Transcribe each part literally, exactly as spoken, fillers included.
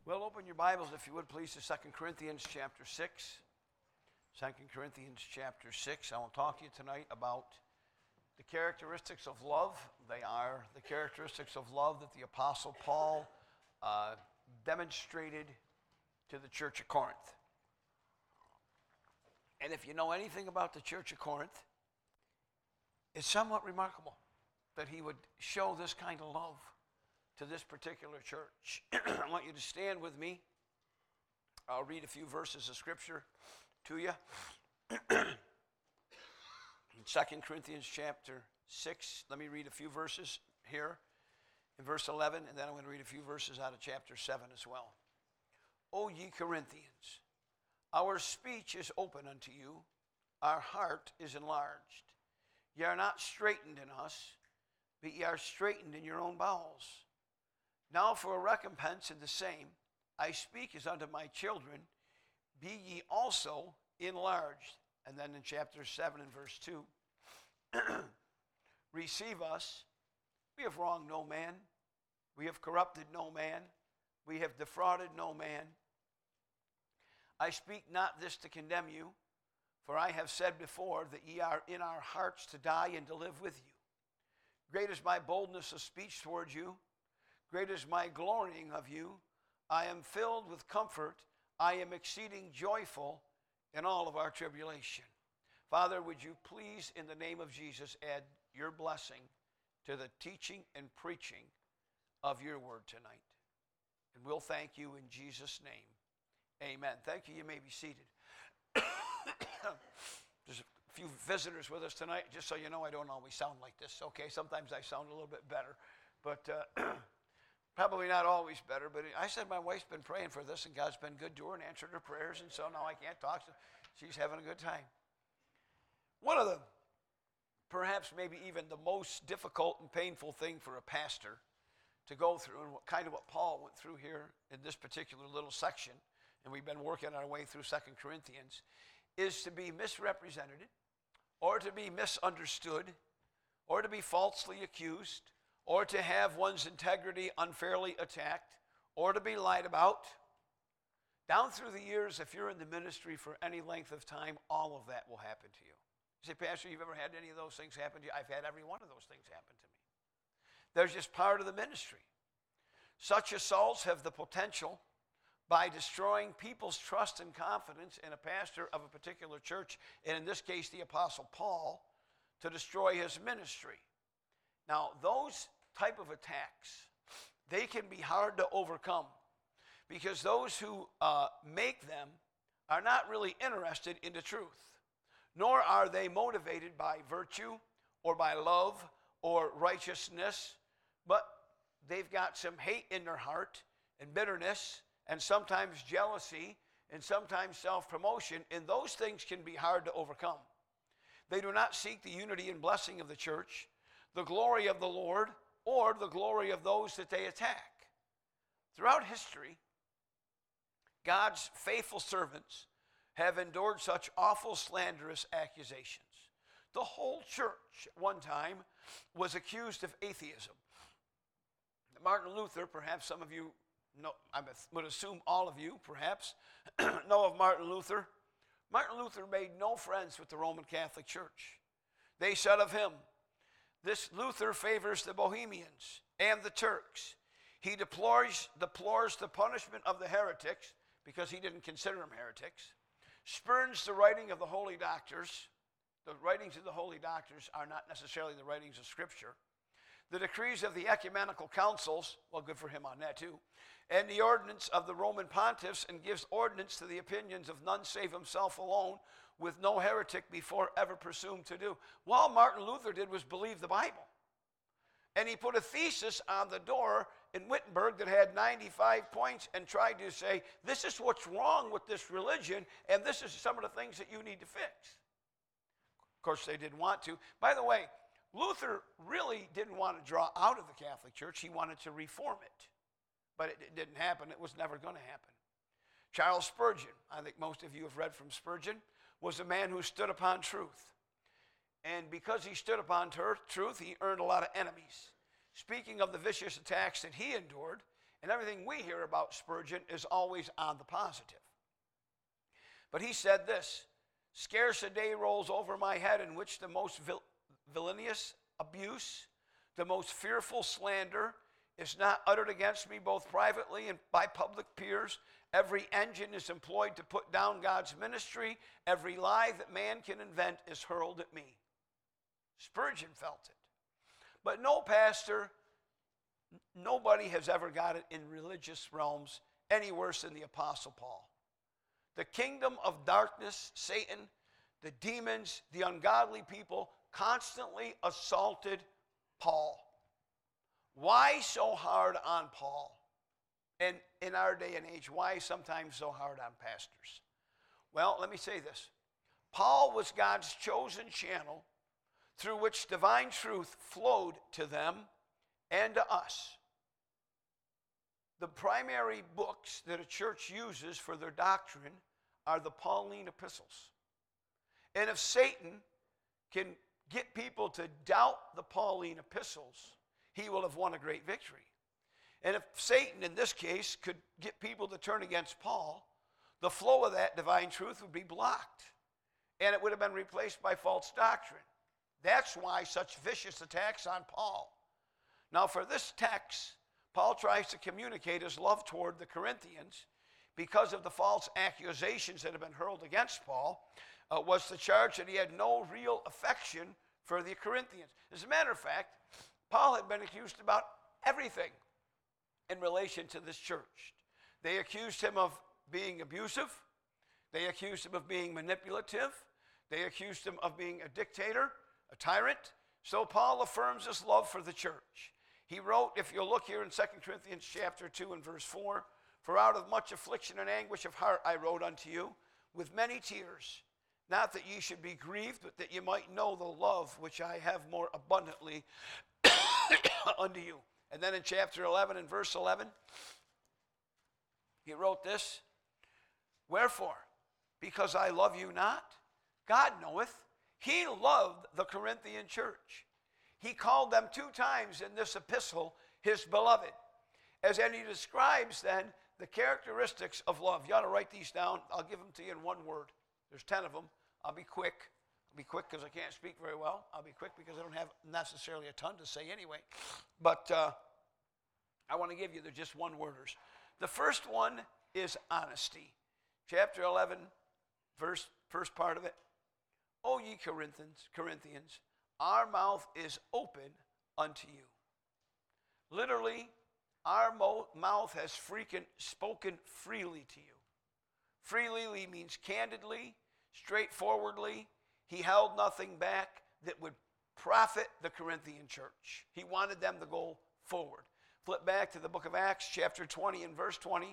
Well, open your Bibles, if you would, please, to Second Corinthians chapter six. Second Corinthians chapter six. I will talk to you tonight about the characteristics of love. They are the characteristics of love that the Apostle Paul uh, demonstrated to the church of Corinth. And if you know anything about the church of Corinth, it's somewhat remarkable that he would show this kind of love to this particular church. I want you to stand with me. I'll read a few verses of Scripture to you. In Second Corinthians chapter six, let me read a few verses here in verse eleven, and then I'm going to read a few verses out of chapter seven as well. O ye Corinthians, our speech is open unto you, our heart is enlarged. Ye are not straitened in us, but ye are straitened in your own bowels. Now for a recompense in the same, I speak as unto my children, be ye also enlarged. And then in chapter seven and verse two, receive us, we have wronged no man, we have corrupted no man, we have defrauded no man. I speak not this to condemn you, for I have said before that ye are in our hearts to die and to live with you. Great is my boldness of speech towards you, great is my glorying of you. I am filled with comfort. I am exceeding joyful in all of our tribulation. Father, would you please, in the name of Jesus, add your blessing to the teaching and preaching of your word tonight. And we'll thank you in Jesus' name. Amen. Thank you. You may be seated. There's a few visitors with us tonight. Just so you know, I don't always sound like this. Okay, sometimes I sound a little bit better. But uh, probably not always better, but I said my wife's been praying for this, and God's been good to her and answered her prayers, and so now I can't talk, so she's having a good time. One of the, perhaps maybe even the most difficult and painful thing for a pastor to go through, and what, kind of what Paul went through here in this particular little section, and we've been working our way through Second Corinthians, is to be misrepresented, or to be misunderstood, or to be falsely accused, or to have one's integrity unfairly attacked, or to be lied about. Down through the years, if you're in the ministry for any length of time, all of that will happen to you. You say, Pastor, you've ever had any of those things happen to you? I've had every one of those things happen to me. They're just part of the ministry. Such assaults have the potential, by destroying people's trust and confidence in a pastor of a particular church, and in this case, the Apostle Paul, to destroy his ministry. Now, those type of attacks, they can be hard to overcome, because those who uh, make them are not really interested in the truth, nor are they motivated by virtue or by love or righteousness, but they've got some hate in their heart and bitterness and sometimes jealousy and sometimes self-promotion, and those things can be hard to overcome. They do not seek the unity and blessing of the church, the glory of the Lord, or the glory of those that they attack. Throughout history, God's faithful servants have endured such awful slanderous accusations. The whole church at one time was accused of atheism. Martin Luther, perhaps some of you know, I would assume all of you perhaps know of Martin Luther. Martin Luther made no friends with the Roman Catholic Church. They said of him, this Luther favors the Bohemians and the Turks. He deplores, deplores the punishment of the heretics, because he didn't consider them heretics, spurns the writing of the holy doctors. The writings of the holy doctors are not necessarily the writings of Scripture. The decrees of the ecumenical councils, well, good for him on that too, and the ordinance of the Roman pontiffs, and gives ordinance to the opinions of none save himself alone, with no heretic before ever presumed to do. Well, all Martin Luther did was believe the Bible. And he put a thesis on the door in Wittenberg that had ninety-five points and tried to say, this is what's wrong with this religion, and this is some of the things that you need to fix. Of course, they didn't want to. By the way, Luther really didn't want to draw out of the Catholic Church. He wanted to reform it. But it, it didn't happen. It was never going to happen. Charles Spurgeon, I think most of you have read from Spurgeon, was a man who stood upon truth. And because he stood upon truth, he earned a lot of enemies. Speaking of the vicious attacks that he endured, And everything we hear about Spurgeon is always on the positive. But he said this, scarce a day rolls over my head in which the most vil- villainous abuse, the most fearful slander is not uttered against me both privately and by public peers. Every engine is employed to put down God's ministry. Every lie that man can invent is hurled at me. Spurgeon felt it. But no pastor, nobody has ever got it in religious realms any worse than the Apostle Paul. The kingdom of darkness, Satan, the demons, the ungodly people constantly assaulted Paul. Why so hard on Paul? And in our day and age, why sometimes so hard on pastors? Well, let me say this. Paul was God's chosen channel through which divine truth flowed to them and to us. The primary books that a church uses for their doctrine are the Pauline epistles. And if Satan can get people to doubt the Pauline epistles, he will have won a great victory. And if Satan, in this case, could get people to turn against Paul, the flow of that divine truth would be blocked. And it would have been replaced by false doctrine. That's why such vicious attacks on Paul. Now, for this text, Paul tries to communicate his love toward the Corinthians because of the false accusations that have been hurled against Paul, uh, was the charge that he had no real affection for the Corinthians. As a matter of fact, Paul had been accused about everything in relation to this church. They accused him of being abusive. They accused him of being manipulative. They accused him of being a dictator, a tyrant. So Paul affirms his love for the church. He wrote, if you'll look here in Second Corinthians chapter two and verse four, for out of much affliction and anguish of heart I wrote unto you, with many tears, not that ye should be grieved, but that ye might know the love which I have more abundantly unto you. And then in chapter eleven and verse eleven, he wrote this, wherefore, because I love you not, God knoweth, he loved the Corinthian church. He called them two times in this epistle his beloved. As and he describes then the characteristics of love. You ought to write these down. I'll give them to you in one word. There's ten of them. I'll be quick. I'll be quick because I can't speak very well. I'll be quick because I don't have necessarily a ton to say anyway. But uh, I want to give you the just one worders. The first one is honesty. Chapter eleven, verse, first part of it. O ye Corinthians, Corinthians, our mouth is open unto you. Literally, our mo- mouth has freaking spoken freely to you. Freely means candidly, straightforwardly. He held nothing back that would profit the Corinthian church. He wanted them to go forward. Flip back to the book of Acts, chapter twenty and verse twenty.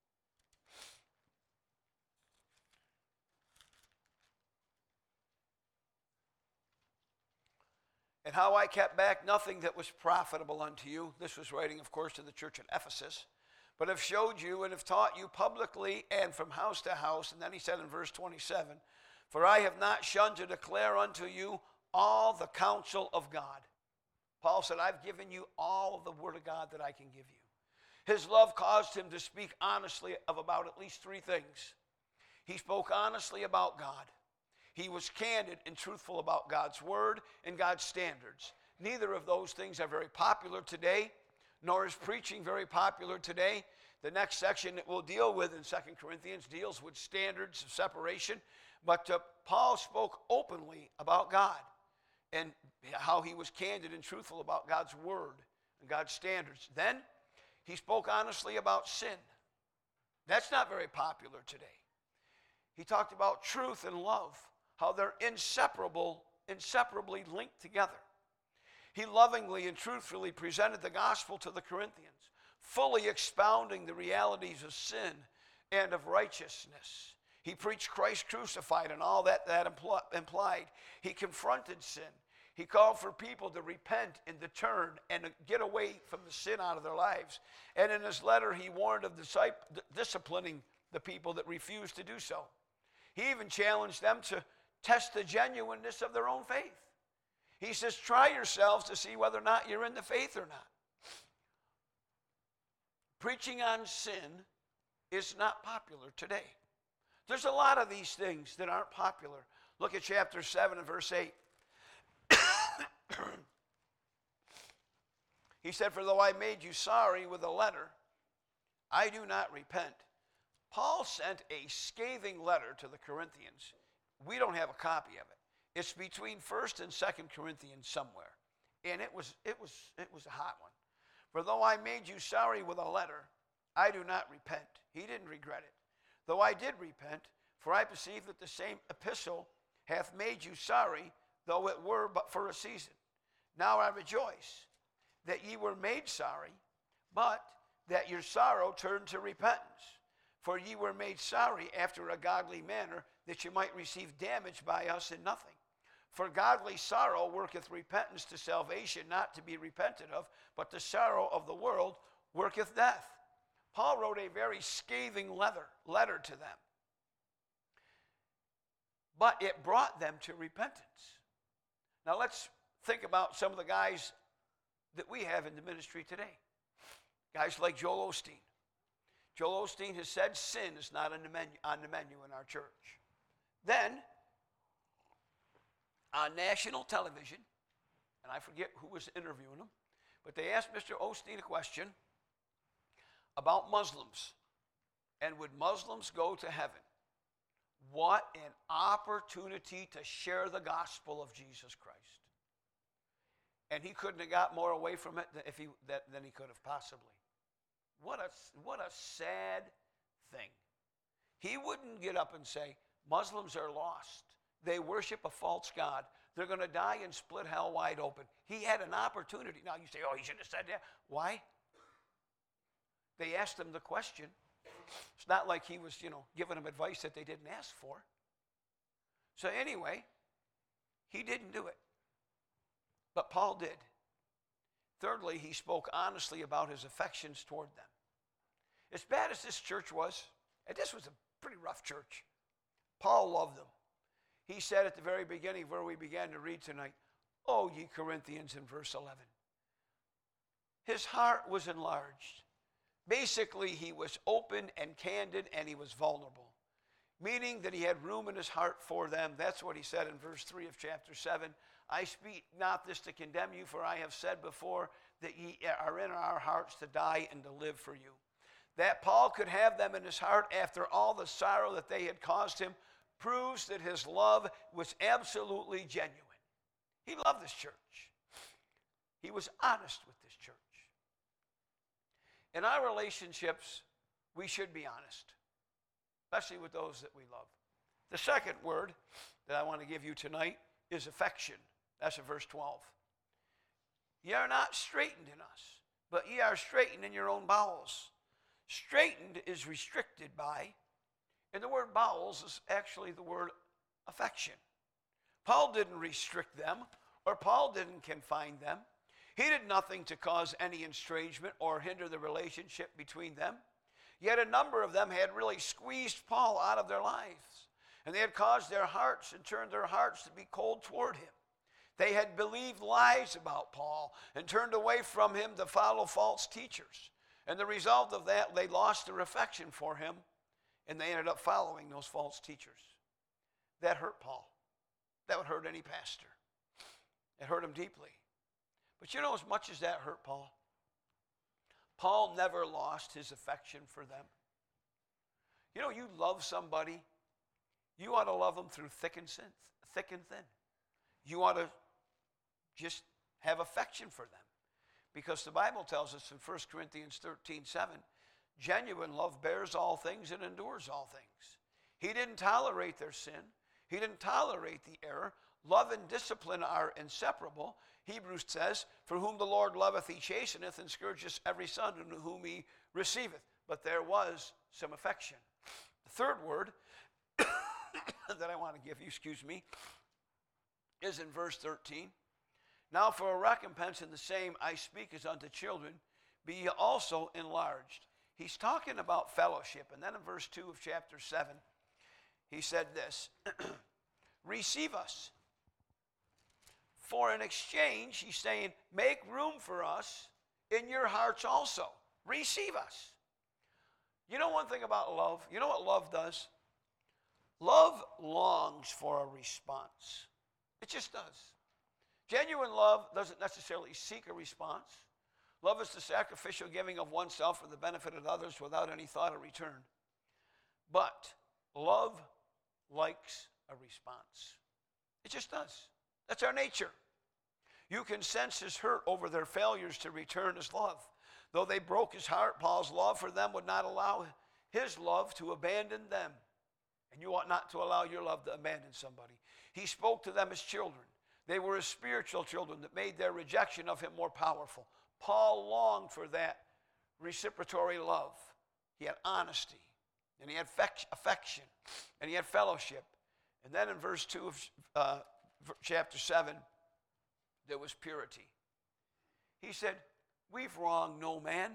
And how I kept back nothing that was profitable unto you. This was writing, of course, to the church at Ephesus. But have showed you and have taught you publicly and from house to house. And then he said in verse twenty-seven, for I have not shunned to declare unto you all the counsel of God. Paul said, I've given you all of the word of God that I can give you. His love caused him to speak honestly of about at least three things. He spoke honestly about God. He was candid and truthful about God's word and God's standards. Neither of those things are very popular today, nor is preaching very popular today. The next section that we'll deal with in Second Corinthians deals with standards of separation. But uh, Paul spoke openly about God and how he was candid and truthful about God's word and God's standards. Then he spoke honestly about sin. That's not very popular today. He talked about truth and love, how they're inseparable, inseparably linked together. He lovingly and truthfully presented the gospel to the Corinthians, fully expounding the realities of sin and of righteousness. He preached Christ crucified and all that that impl- implied. He confronted sin. He called for people to repent and to turn and to get away from the sin out of their lives. And in his letter, he warned of discipl- disciplining the people that refused to do so. He even challenged them to test the genuineness of their own faith. He says, try yourselves to see whether or not you're in the faith or not. Preaching on sin is not popular today. There's a lot of these things that aren't popular. Look at chapter seven and verse eight. He said, for though I made you sorry with a letter, I do not repent. Paul sent a scathing letter to the Corinthians. We don't have a copy of it. It's between First and Second Corinthians somewhere. And it was, it was, it was a hot one. For though I made you sorry with a letter, I do not repent. He didn't regret it. Though I did repent, for I perceive that the same epistle hath made you sorry, though it were but for a season. Now I rejoice that ye were made sorry, but that your sorrow turned to repentance. For ye were made sorry after a godly manner, that you might receive damage by us in nothing. For godly sorrow worketh repentance to salvation, not to be repented of, but the sorrow of the world worketh death. Paul wrote a very scathing letter, letter to them. But it brought them to repentance. Now let's think about some of the guys that we have in the ministry today. Guys like Joel Osteen. Joel Osteen has said sin is not on the menu, on the menu in our church. Then, on national television, and I forget who was interviewing him, but they asked Mister Osteen a question about Muslims. And would Muslims go to heaven? What an opportunity to share the gospel of Jesus Christ. And he couldn't have got more away from it than, if he, that, than he could have possibly. What a, what a sad thing. He wouldn't get up and say, Muslims are lost. They worship a false god. They're going to die and split hell wide open. He had an opportunity. Now you say, oh, he shouldn't have said that. Why? They asked him the question. It's not like he was, you know, giving them advice that they didn't ask for. So anyway, he didn't do it. But Paul did. Thirdly, he spoke honestly about his affections toward them. As bad as this church was, and this was a pretty rough church, Paul loved them. He said at the very beginning where we began to read tonight, "O ye Corinthians," in verse eleven. His heart was enlarged. Basically, he was open and candid and he was vulnerable, meaning that he had room in his heart for them. That's what he said in verse three of chapter seven. I speak not this to condemn you, for I have said before that ye are in our hearts to die and to live for you. That Paul could have them in his heart after all the sorrow that they had caused him proves that his love was absolutely genuine. He loved this church. He was honest with this church. In our relationships, we should be honest, especially with those that we love. The second word that I want to give you tonight is affection. That's in verse twelve. Ye are not straitened in us, but ye are straitened in your own bowels. Straitened is restricted by, and the word bowels is actually the word affection. Paul didn't restrict them, or Paul didn't confine them. He did nothing to cause any estrangement or hinder the relationship between them. Yet a number of them had really squeezed Paul out of their lives, and they had caused their hearts and turned their hearts to be cold toward him. They had believed lies about Paul and turned away from him to follow false teachers. And the result of that, they lost their affection for him, and they ended up following those false teachers. That hurt Paul. That would hurt any pastor. It hurt him deeply. But you know, as much as that hurt Paul, Paul never lost his affection for them. You know, you love somebody, you ought to love them through thick and thin. Thick and thin. You ought to just have affection for them. Because the Bible tells us in First Corinthians thirteen seven, genuine love bears all things and endures all things. He didn't tolerate their sin. He didn't tolerate the error. Love and discipline are inseparable. Hebrews says, for whom the Lord loveth, he chasteneth, and scourgeth every son in whom he receiveth. But there was some affection. The third word that I want to give you, excuse me, is in verse thirteen. Now for a recompense in the same I speak as unto children, be ye also enlarged. He's talking about fellowship. And then in verse two of chapter seven, he said this, receive us. For in exchange, he's saying, make room for us in your hearts also. receive us. You know one thing about love? You know what love does? Love longs for a response. It just does. Genuine love doesn't necessarily seek a response. Love is the sacrificial giving of oneself for the benefit of others without any thought of return. But love likes a response. It just does. That's our nature. You can sense his hurt over their failures to return his love. Though they broke his heart, Paul's love for them would not allow his love to abandon them. And you ought not to allow your love to abandon somebody. He spoke to them as children. They were his spiritual children that made their rejection of him more powerful. Paul longed for that reciprocatory love. He had honesty, and he had affection, and he had fellowship. And then in verse two of uh, chapter seven, there was purity. He said, we've wronged no man.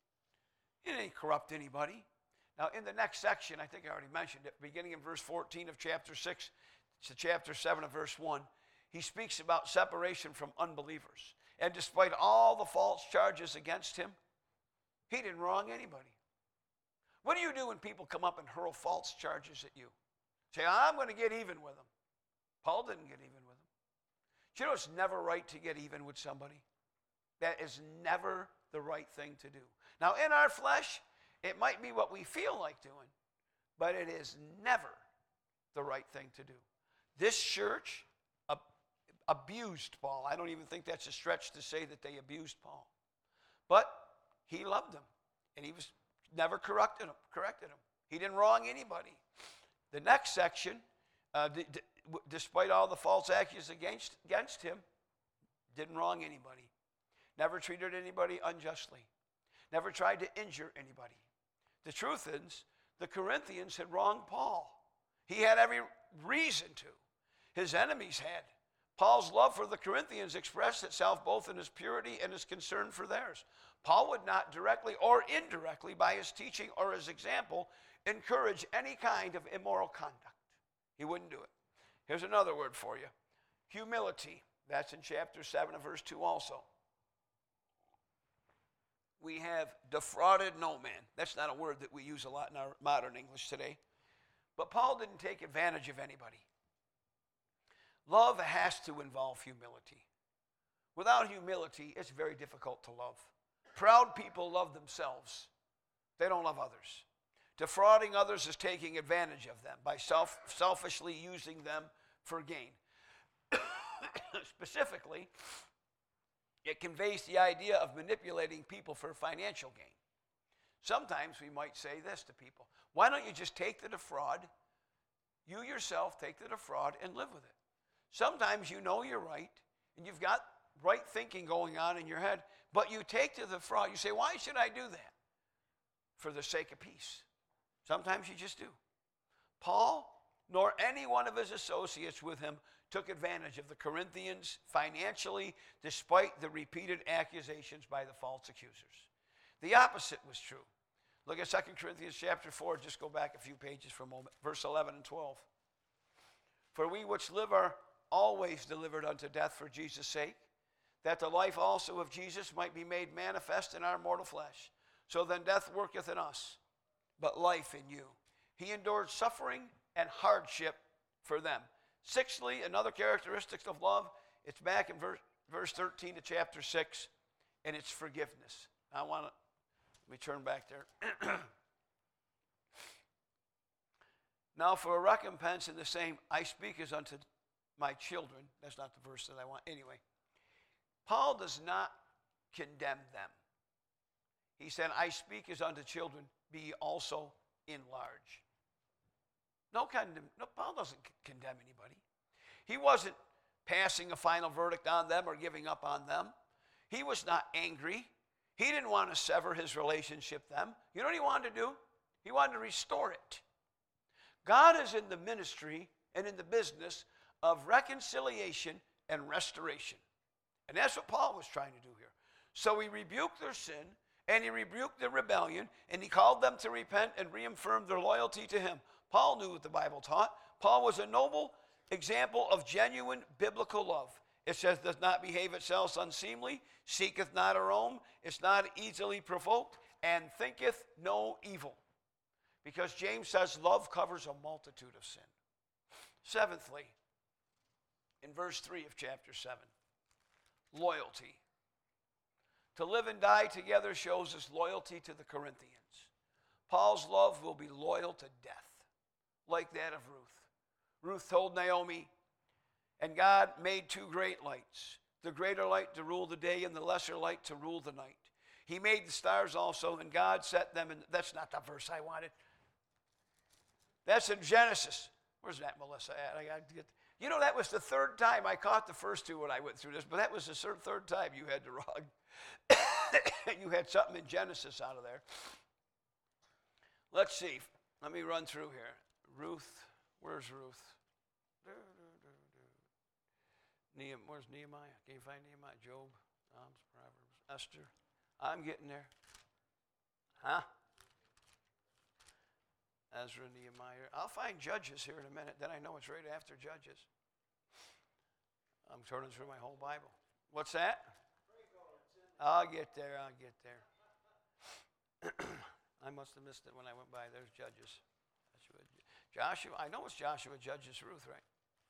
It ain't corrupt anybody. Now, in the next section, I think I already mentioned it, beginning in verse fourteen of chapter six to chapter seven of verse one, he speaks about separation from unbelievers. And despite all the false charges against him, he didn't wrong anybody. What do you do when people come up and hurl false charges at you? Say, I'm going to get even with them. Paul didn't get even with them. Do you know it's never right to get even with somebody? That is never the right thing to do. Now, in our flesh, it might be what we feel like doing, but it is never the right thing to do. This church ab- abused Paul. I don't even think that's a stretch to say that they abused Paul. But he loved them, and he was never corrected him. Corrected him. He didn't wrong anybody. The next section, uh, d- d- w- despite all the false accusations against, against him, didn't wrong anybody. Never treated anybody unjustly. Never tried to injure anybody. The truth is, the Corinthians had wronged Paul. He had every reason to. His enemies had. Paul's love for the Corinthians expressed itself both in his purity and his concern for theirs. Paul would not directly or indirectly, by his teaching or his example, encourage any kind of immoral conduct. He wouldn't do it. Here's another word for you. Humility. That's in chapter seven of verse two also. We have defrauded no man. That's not a word that we use a lot in our modern English today. But Paul didn't take advantage of anybody. Love has to involve humility. Without humility, it's very difficult to love. Proud people love themselves. They don't love others. Defrauding others is taking advantage of them by self, selfishly using them for gain. Specifically, it conveys the idea of manipulating people for financial gain. Sometimes we might say this to people. Why don't you just take the defraud, you yourself take the defraud and live with it? Sometimes you know you're right, and you've got right thinking going on in your head, but you take the defraud. You say, why should I do that? For the sake of peace. Sometimes you just do. Paul, nor any one of his associates with him, took advantage of the Corinthians financially, despite the repeated accusations by the false accusers. The opposite was true. Look at Second Corinthians chapter four. Just go back a few pages for a moment. Verse eleven and twelve. For we which live are always delivered unto death for Jesus' sake, that the life also of Jesus might be made manifest in our mortal flesh. So then death worketh in us, but life in you. He endured suffering and hardship for them. Sixthly, another characteristic of love, it's back in verse, verse thirteen to chapter six, and it's forgiveness. I want to, let me turn back there. Now for a recompense in the same, I speak as unto my children. That's not the verse that I want. Anyway, Paul does not condemn them. He said, I speak as unto children, be ye also enlarged. No, condemn, no, Paul doesn't c- condemn anybody. He wasn't passing a final verdict on them or giving up on them. He was not angry. He didn't want to sever his relationship with them. You know what he wanted to do? He wanted to restore it. God is in the ministry and in the business of reconciliation and restoration. And that's what Paul was trying to do here. So he rebuked their sin, and he rebuked their rebellion, and he called them to repent and reaffirmed their loyalty to him. Paul knew what the Bible taught. Paul was a noble example of genuine biblical love. It says, does not behave itself unseemly, seeketh not her own, is not easily provoked, and thinketh no evil. Because James says love covers a multitude of sin. Seventhly, in verse three of chapter seven, loyalty. To live and die together shows his loyalty to the Corinthians. Paul's love will be loyal to death, like that of Ruth. Ruth told Naomi, and God made two great lights, the greater light to rule the day and the lesser light to rule the night. He made the stars also, and God set them in. That's not the verse I wanted. That's in Genesis. Where's that, Melissa, at? I got to get. You know, that was the third time I caught the first two when I went through this, but that was the third time you had the wrong. You had something in Genesis out of there. Let's see. Let me run through here. Ruth. Where's Ruth? Nehemiah, where's Nehemiah? Can you find Nehemiah? Job, Psalms, Proverbs, Esther. I'm getting there. Huh? Ezra, Nehemiah. I'll find Judges here in a minute. Then I know it's right after Judges. I'm turning through my whole Bible. What's that? I'll get there. I'll get there. I must have missed it when I went by. There's Judges. Joshua. I know it's Joshua, Judges, Ruth, right?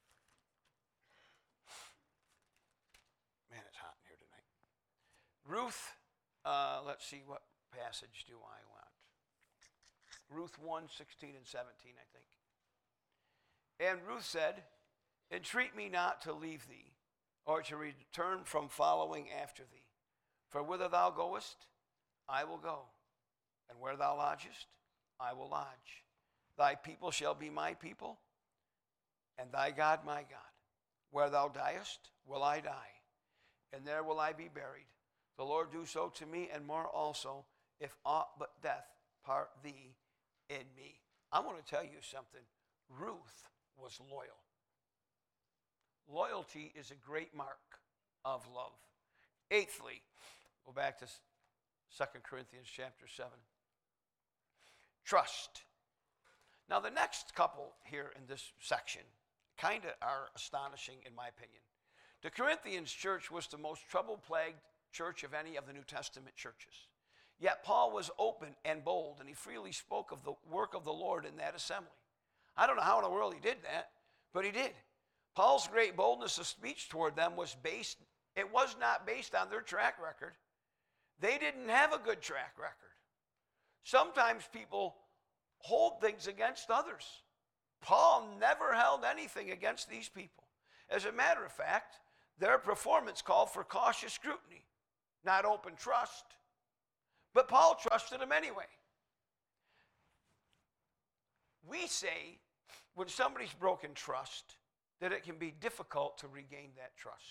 Man, it's hot in here tonight. Ruth, uh, let's see, what passage do I want? Ruth one, sixteen and seventeen, I think. And Ruth said, entreat me not to leave thee, or to return from following after thee. For whither thou goest, I will go, and where thou lodgest, I will lodge. Thy people shall be my people, and thy God my God. Where thou diest, will I die, and there will I be buried. The Lord do so to me, and more also, if aught but death part thee in me. I want to tell you something. Ruth was loyal. Loyalty is a great mark of love. Eighthly, go back to Second Corinthians chapter seven. Trust. Now, the next couple here in this section kind of are astonishing in my opinion. The Corinthians church was the most trouble-plagued church of any of the New Testament churches. Yet Paul was open and bold, and he freely spoke of the work of the Lord in that assembly. I don't know how in the world he did that, but he did. Paul's great boldness of speech toward them was based, it was not based on their track record. They didn't have a good track record. Sometimes people hold things against others. Paul never held anything against these people. As a matter of fact, their performance called for cautious scrutiny, not open trust. But Paul trusted them anyway. We say when somebody's broken trust that it can be difficult to regain that trust.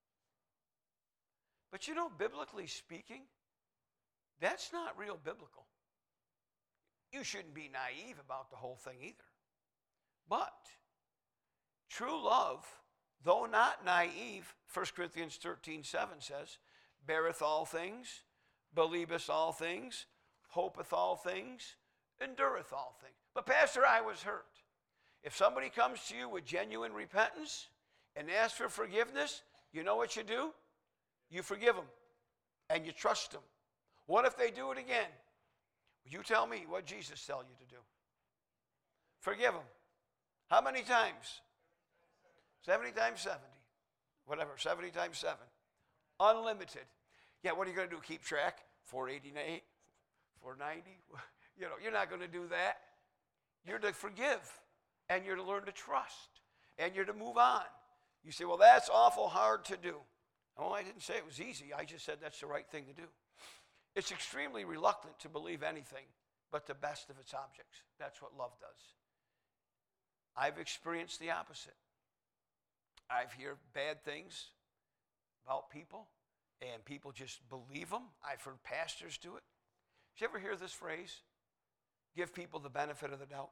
But you know, biblically speaking, that's not real biblical. You shouldn't be naive about the whole thing either. But true love, though not naive, First Corinthians thirteen seven says, beareth all things, believeth all things, hopeth all things, endureth all things. But Pastor, I was hurt. If somebody comes to you with genuine repentance and asks for forgiveness, you know what you do? You forgive them and you trust them. What if they do it again? You tell me what Jesus tell you to do. Forgive them. How many times? seventy times seventy. Whatever, seventy times seven. Unlimited. Yeah, what are you going to do? Keep track? four eighty-eight? four ninety? You know, you're not going to do that. You're to forgive, and you're to learn to trust, and you're to move on. You say, well, that's awful hard to do. Oh, I didn't say it was easy. I just said that's the right thing to do. It's extremely reluctant to believe anything but the best of its objects. That's what love does. I've experienced the opposite. I've heard bad things about people, and people just believe them. I've heard pastors do it. Did you ever hear this phrase? Give people the benefit of the doubt.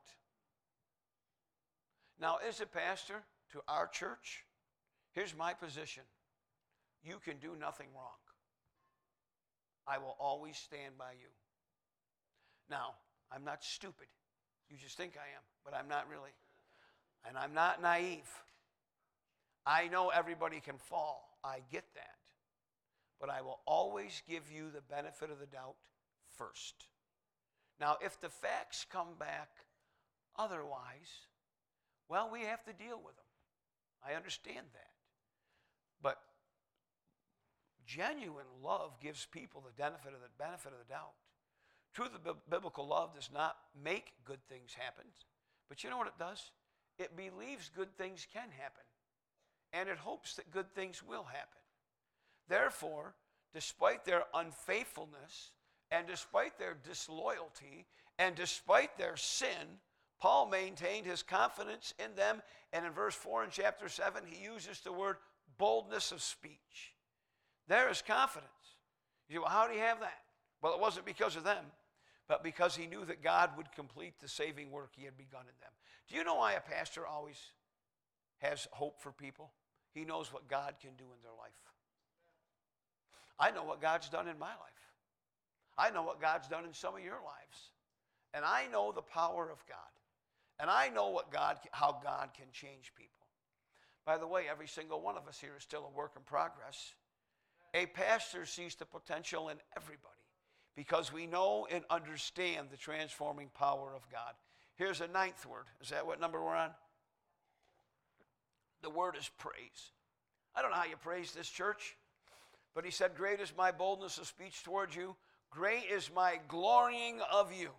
Now, as a pastor to our church, here's my position. You can do nothing wrong. I will always stand by you. Now, I'm not stupid. You just think I am, but I'm not really. And I'm not naive. I know everybody can fall. I get that. But I will always give you the benefit of the doubt first. Now, if the facts come back otherwise, well, we have to deal with them. I understand that. But genuine love gives people the benefit of the benefit of the doubt. True, the biblical love does not make good things happen, but you know what it does? It believes good things can happen, and it hopes that good things will happen. Therefore, despite their unfaithfulness, and despite their disloyalty, and despite their sin, Paul maintained his confidence in them, and in verse four in chapter seven, he uses the word boldness of speech. There is confidence. You say, well, how do you have that? Well, it wasn't because of them, but because he knew that God would complete the saving work he had begun in them. Do you know why a pastor always has hope for people? He knows what God can do in their life. I know what God's done in my life. I know what God's done in some of your lives. And I know the power of God. And I know what God, how God can change people. By the way, every single one of us here is still a work in progress. A pastor sees the potential in everybody because we know and understand the transforming power of God. Here's a ninth word. Is that what number we're on? The word is praise. I don't know how you praise this church, but he said, great is my boldness of speech towards you. Great is my glorying of you.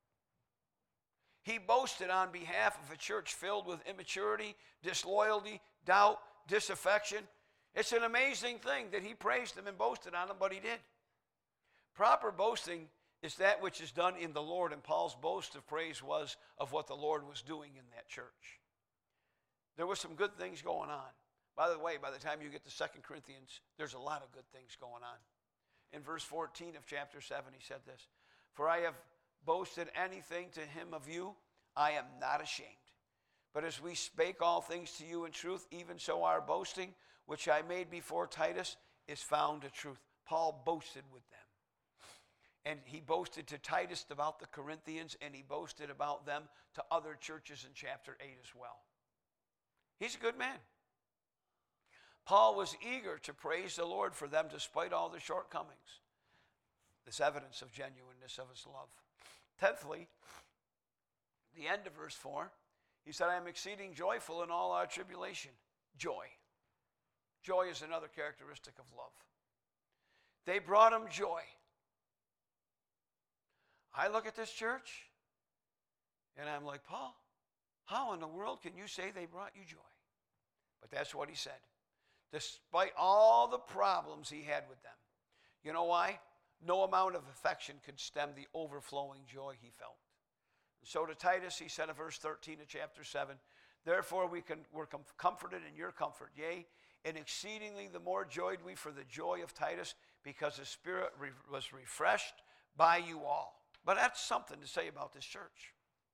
He boasted on behalf of a church filled with immaturity, disloyalty, doubt, disaffection. It's an amazing thing that he praised them and boasted on them, but he did. Proper boasting is that which is done in the Lord, and Paul's boast of praise was of what the Lord was doing in that church. There were some good things going on. By the way, by the time you get to Second Corinthians, there's a lot of good things going on. In verse fourteen of chapter seven, he said this, for I have boasted anything to him of you, I am not ashamed. But as we spake all things to you in truth, even so our boasting, which I made before Titus, is found a truth. Paul boasted with them. And he boasted to Titus about the Corinthians, and he boasted about them to other churches in chapter eight as well. He's a good man. Paul was eager to praise the Lord for them despite all their shortcomings. This evidence of genuineness of his love. Tenthly, the end of verse four, he said, I am exceeding joyful in all our tribulation. Joy. Joy is another characteristic of love. They brought him joy. I look at this church, and I'm like, Paul, how in the world can you say they brought you joy? But that's what he said. Despite all the problems he had with them. You know why? No amount of affection could stem the overflowing joy he felt. And so to Titus, he said in verse thirteen of chapter seven, therefore we can, we're com- comforted in your comfort, yea, and exceedingly the more joyed we for the joy of Titus, because his spirit re- was refreshed by you all. But that's something to say about this church.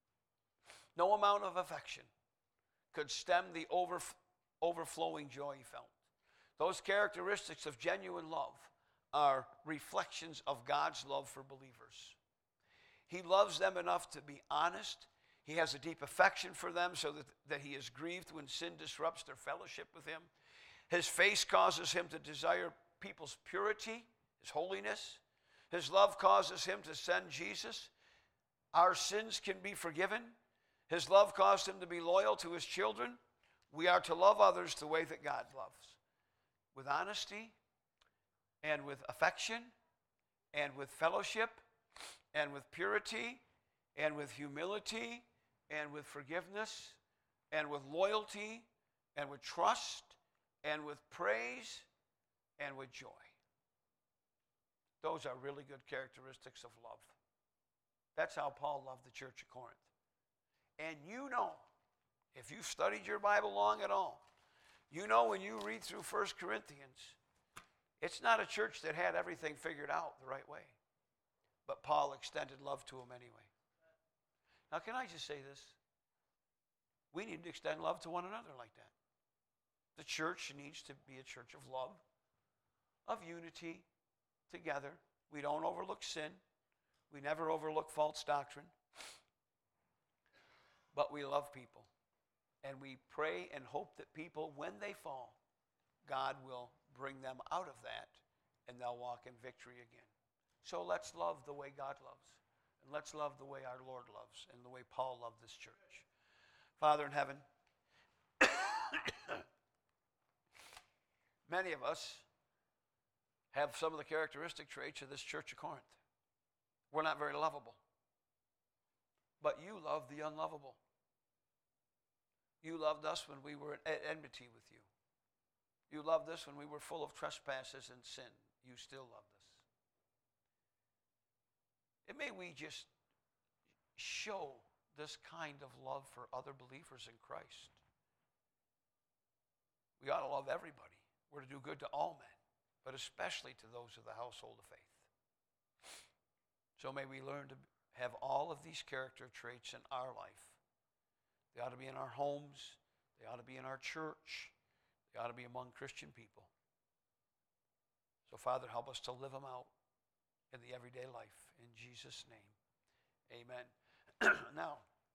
No amount of affection could stem the over, overflowing joy he felt. Those characteristics of genuine love are reflections of God's love for believers. He loves them enough to be honest. He has a deep affection for them so that, that he is grieved when sin disrupts their fellowship with him. His face causes him to desire people's purity, his holiness. His love causes him to send Jesus. Our sins can be forgiven. His love caused him to be loyal to his children. We are to love others the way that God loves. With honesty, and with affection, and with fellowship, and with purity, and with humility, and with forgiveness, and with loyalty, and with trust, and with praise, and with joy. Those are really good characteristics of love. That's how Paul loved the church of Corinth. And you know, if you've studied your Bible long at all, you know when you read through First Corinthians, it's not a church that had everything figured out the right way. But Paul extended love to them anyway. Now, can I just say this? We need to extend love to one another like that. The church needs to be a church of love, of unity, together. We don't overlook sin. We never overlook false doctrine. But we love people. And we pray and hope that people, when they fall, God will bring them out of that and they'll walk in victory again. So let's love the way God loves. And let's love the way our Lord loves and the way Paul loved this church. Father in heaven, many of us have some of the characteristic traits of this church of Corinth. We're not very lovable. But you love the unlovable. You loved us when we were at enmity with you. You loved us when we were full of trespasses and sin. You still loved us. And may we just show this kind of love for other believers in Christ. We ought to love everybody. We're to do good to all men, but especially to those of the household of faith. So may we learn to have all of these character traits in our life. They ought to be in our homes. They ought to be in our church. They ought to be among Christian people. So, Father, help us to live them out in the everyday life. In Jesus' name, amen. Now,